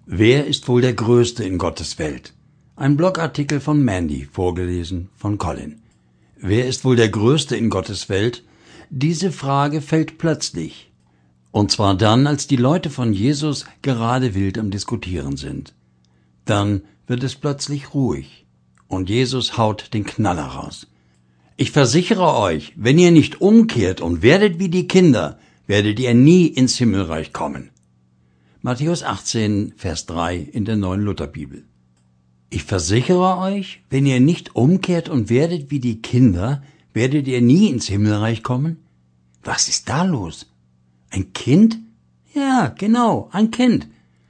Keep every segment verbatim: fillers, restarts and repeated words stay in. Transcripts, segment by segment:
Wer ist wohl der Größte in Gottes Welt? Ein Blogartikel von Mandy, vorgelesen von Colin. Wer ist wohl der Größte in Gottes Welt? Diese Frage fällt plötzlich. Und zwar dann, als die Leute von Jesus gerade wild am Diskutieren sind. Dann wird es plötzlich ruhig. Und Jesus haut den Knaller raus. Ich versichere euch, wenn ihr nicht umkehrt und werdet wie die Kinder, werdet ihr nie ins Himmelreich kommen. Matthäus achtzehn, Vers drei in der Neuen Lutherbibel. Ich versichere euch, wenn ihr nicht umkehrt und werdet wie die Kinder, werdet ihr nie ins Himmelreich kommen? Was ist da los? Ein Kind? Ja, genau, ein Kind.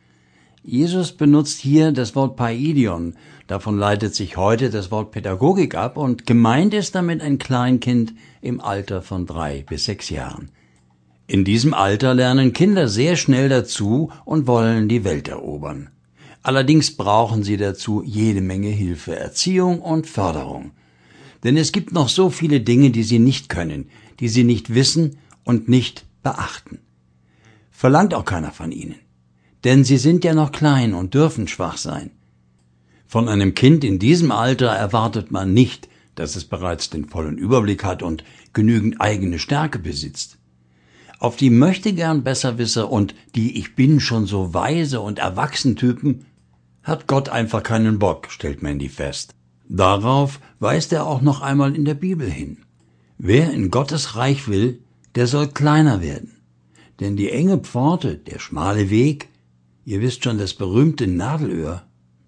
Jesus benutzt hier das Wort Paidion. Davon leitet sich heute das Wort Pädagogik ab und gemeint ist damit ein Kleinkind im Alter von drei bis sechs Jahren. In diesem Alter lernen Kinder sehr schnell dazu und wollen die Welt erobern. Allerdings brauchen sie dazu jede Menge Hilfe, Erziehung und Förderung. Denn es gibt noch so viele Dinge, die sie nicht können, die sie nicht wissen und nicht beachten. Verlangt auch keiner von ihnen. Denn sie sind ja noch klein und dürfen schwach sein. Von einem Kind in diesem Alter erwartet man nicht, dass es bereits den vollen Überblick hat und genügend eigene Stärke besitzt. Auf die Möchtegern Besserwisser und die Ich bin schon so weise und erwachsen Typen hat Gott einfach keinen Bock, stellt Mandy fest. Darauf weist er auch noch einmal in der Bibel hin. Wer in Gottes Reich will, der soll kleiner werden. Denn die enge Pforte, der schmale Weg, ihr wisst schon, das berühmte Nadelöhr,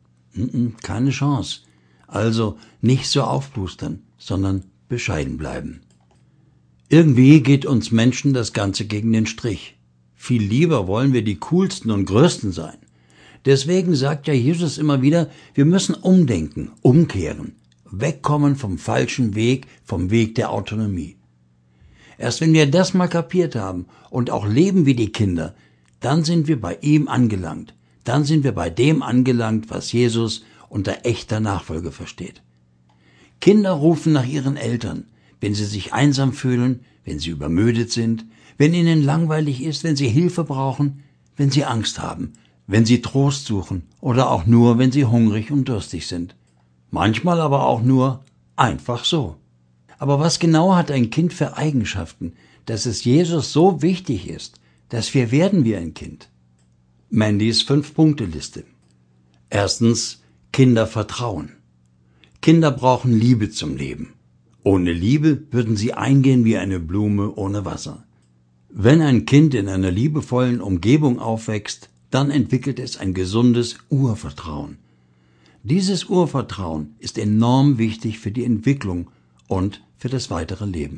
keine Chance. Also nicht so aufplustern, sondern bescheiden bleiben. Irgendwie geht uns Menschen das Ganze gegen den Strich. Viel lieber wollen wir die coolsten und größten sein. Deswegen sagt ja Jesus immer wieder, wir müssen umdenken, umkehren, wegkommen vom falschen Weg, vom Weg der Autonomie. Erst wenn wir das mal kapiert haben und auch leben wie die Kinder, dann sind wir bei ihm angelangt. Dann sind wir bei dem angelangt, was Jesus unter echter Nachfolge versteht. Kinder rufen nach ihren Eltern, wenn sie sich einsam fühlen, wenn sie übermüdet sind, wenn ihnen langweilig ist, wenn sie Hilfe brauchen, wenn sie Angst haben, wenn sie Trost suchen oder auch nur, wenn sie hungrig und durstig sind. Manchmal aber auch nur einfach so. Aber was genau hat ein Kind für Eigenschaften, dass es Jesus so wichtig ist, dass wir werden wie ein Kind? Mandys Fünf-Punkte-Liste. Erstens, Kinder vertrauen. Kinder brauchen Liebe zum Leben. Ohne Liebe würden sie eingehen wie eine Blume ohne Wasser. Wenn ein Kind in einer liebevollen Umgebung aufwächst, dann entwickelt es ein gesundes Urvertrauen. Dieses Urvertrauen ist enorm wichtig für die Entwicklung und für das weitere Leben.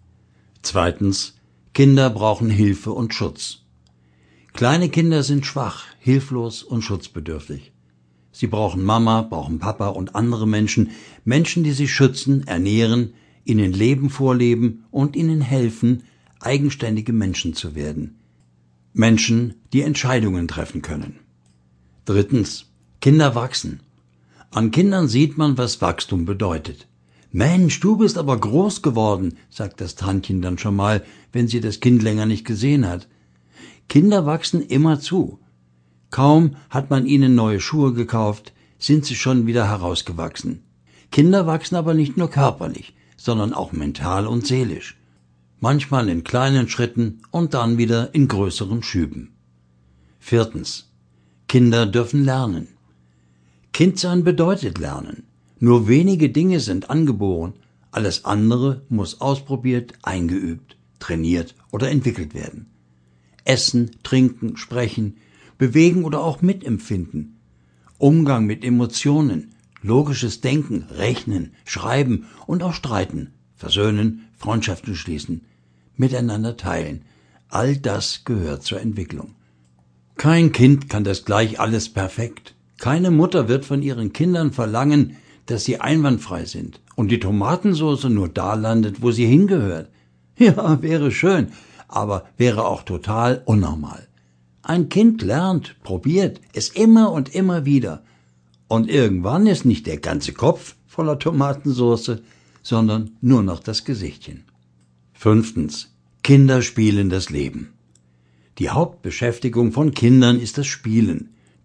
Zweitens, Kinder brauchen Hilfe und Schutz. Kleine Kinder sind schwach, hilflos und schutzbedürftig. Sie brauchen Mama, brauchen Papa und andere Menschen, Menschen, die sie schützen, ernähren, ihnen Leben vorleben und ihnen helfen, eigenständige Menschen zu werden. Menschen, die Entscheidungen treffen können. Drittens, Kinder wachsen. An Kindern sieht man, was Wachstum bedeutet. Mensch, du bist aber groß geworden, sagt das Tantchen dann schon mal, wenn sie das Kind länger nicht gesehen hat. Kinder wachsen immer zu. Kaum hat man ihnen neue Schuhe gekauft, sind sie schon wieder herausgewachsen. Kinder wachsen aber nicht nur körperlich, sondern auch mental und seelisch. Manchmal in kleinen Schritten und dann wieder in größeren Schüben. Viertens. Kinder dürfen lernen. Kindsein bedeutet lernen. Nur wenige Dinge sind angeboren, alles andere muss ausprobiert, eingeübt, trainiert oder entwickelt werden. Essen, trinken, sprechen, bewegen oder auch mitempfinden. Umgang mit Emotionen, logisches Denken, Rechnen, Schreiben und auch Streiten, versöhnen, Freundschaften schließen, miteinander teilen. All das gehört zur Entwicklung. Kein Kind kann das gleich alles perfekt. Keine Mutter wird von ihren Kindern verlangen, dass sie einwandfrei sind und die Tomatensauce nur da landet, wo sie hingehört. Ja, wäre schön, aber wäre auch total unnormal. Ein Kind lernt, probiert es immer und immer wieder. Und irgendwann ist nicht der ganze Kopf voller Tomatensauce, sondern nur noch das Gesichtchen. Fünftens. Kinder spielen das Leben. Die Hauptbeschäftigung von Kindern ist das Spielen.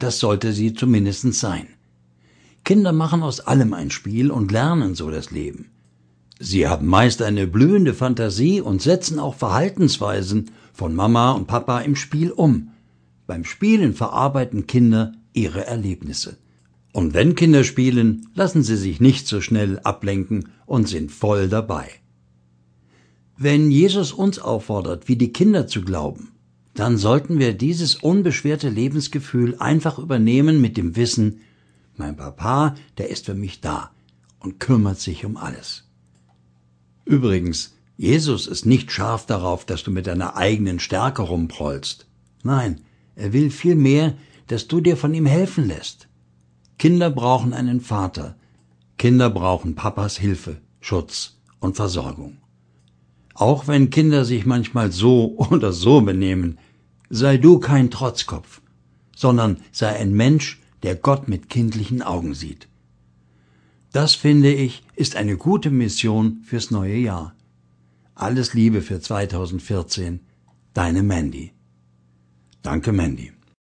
Das sollte sie zumindest sein. Kinder machen aus allem ein Spiel und lernen so das Leben. Sie haben meist eine blühende Fantasie und setzen auch Verhaltensweisen von Mama und Papa im Spiel um. Beim Spielen verarbeiten Kinder ihre Erlebnisse. Und wenn Kinder spielen, lassen sie sich nicht so schnell ablenken und sind voll dabei. Wenn Jesus uns auffordert, wie die Kinder zu glauben, dann sollten wir dieses unbeschwerte Lebensgefühl einfach übernehmen mit dem Wissen, mein Papa, der ist für mich da und kümmert sich um alles. Übrigens, Jesus ist nicht scharf darauf, dass du mit deiner eigenen Stärke rumprollst. Nein, er will vielmehr, dass du dir von ihm helfen lässt. Kinder brauchen einen Vater. Kinder brauchen Papas Hilfe, Schutz und Versorgung. Auch wenn Kinder sich manchmal so oder so benehmen, sei du kein Trotzkopf, sondern sei ein Mensch, der Gott mit kindlichen Augen sieht. Das, finde ich, ist eine gute Mission fürs neue Jahr. Alles Liebe für zweitausendvierzehn, deine Mandy. Danke, Mandy.